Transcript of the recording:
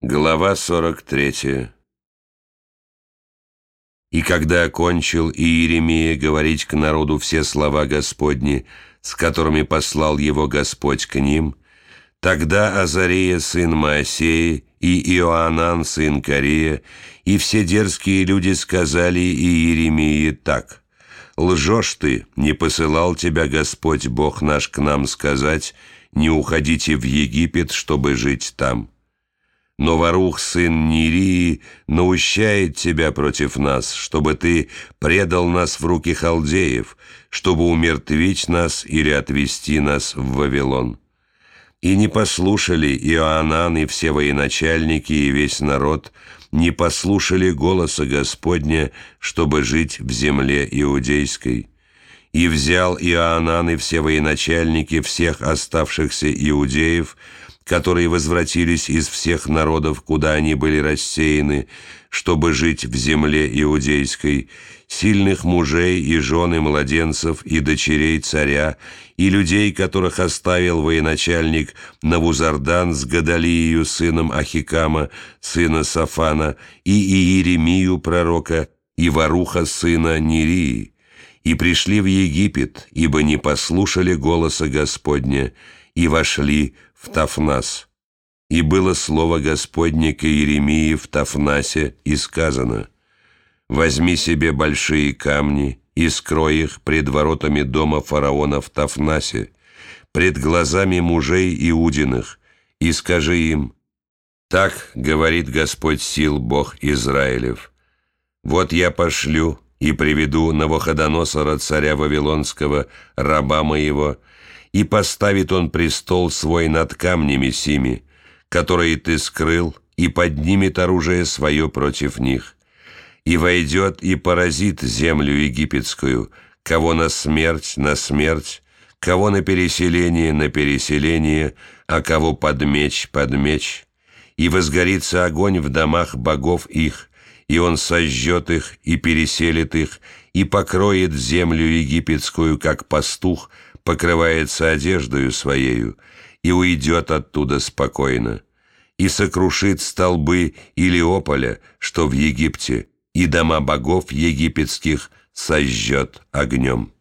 Глава 43. И когда окончил Иеремия говорить к народу все слова Господни, с которыми послал его Господь к ним, тогда Азария сын Моосея и Иоанан сын Карея и все дерзкие люди сказали Иеремии так: «Лжешь ты, не посылал тебя Господь Бог наш к нам сказать: не уходите в Египет, чтобы жить там. Но Варух, сын Нерии, наущает тебя против нас, чтобы ты предал нас в руки халдеев, чтобы умертвить нас или отвести нас в Вавилон». И не послушали Иоанан и все военачальники и весь народ, не послушали голоса Господня, чтобы жить в земле иудейской. И взял Иоанан и все военачальники всех оставшихся иудеев, которые возвратились из всех народов, куда они были рассеяны, чтобы жить в земле иудейской, сильных мужей и жен и младенцев, и дочерей царя, и людей, которых оставил военачальник Навузардан с Гадалией, сыном Ахикама, сына Сафана, и Иеремию пророка, и Варуха, сына Нерии, и пришли в Египет, ибо не послушали голоса Господня, и вошли в Тафнас. И было слово Господне к Иеремии в Тафнасе, и сказано: «Возьми себе большие камни и скрой их пред воротами дома фараона в Тафнасе, пред глазами мужей Иудиных, и скажи им: так говорит Господь сил, Бог Израилев: вот я пошлю и приведу Навуходоносора, царя Вавилонского, раба моего, и поставит он престол свой над камнями сими, которые ты скрыл, и поднимет оружие свое против них, и войдет и поразит землю египетскую, кого на смерть, кого на переселение, а кого под меч, и возгорится огонь в домах богов их, и он сожжет их и переселит их, и покроет землю египетскую, как пастух покрывается одеждою своею, и уйдет оттуда спокойно, и сокрушит столбы Илиополя, что в Египте, и дома богов египетских сожжет огнем».